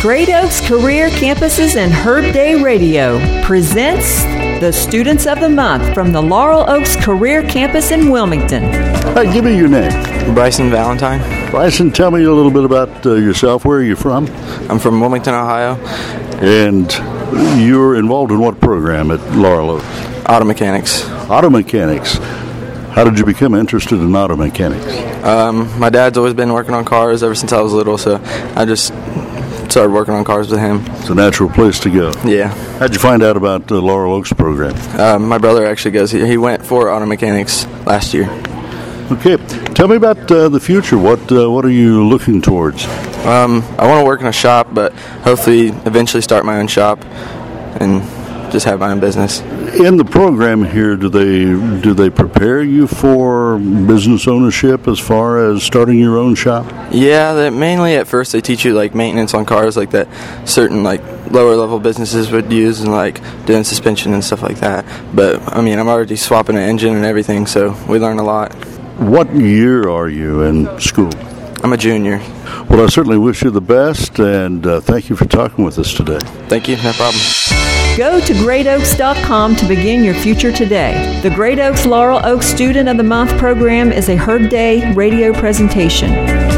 Great Oaks Career Campuses and Herb Day Radio presents the Students of the Month from the Laurel Oaks Career Campus in Wilmington. Hi, give me your name. Bryson Valentine. Bryson, tell me a little bit about yourself. Where are you from? I'm from Wilmington, Ohio. And you're involved in what program at Laurel Oaks? Auto mechanics. Auto mechanics. How did you become interested in auto mechanics? My dad's always been working on cars ever since I was little, so I just started working on cars with him. It's a natural place to go. Yeah. How'd you find out about the Laurel Oaks program? My brother actually goes. He went for auto mechanics last year. Okay. Tell me about the future. What are you looking towards? I want to work in a shop, but hopefully eventually start my own shop and just have my own business. In the program here, do they prepare you for business ownership as far as starting your own shop? Yeah, mainly at first they teach you like maintenance on cars like that certain like lower level businesses would use and like doing suspension and stuff like that. But I mean, I'm already swapping an engine and everything, so we learn a lot. What year are you in school? I'm a junior. Well, I certainly wish you the best, and thank you for talking with us today. Thank you, no problem. Go to greatoaks.com to begin your future today. The Great Oaks Laurel Oaks Student of the Month program is a Herb Day radio presentation.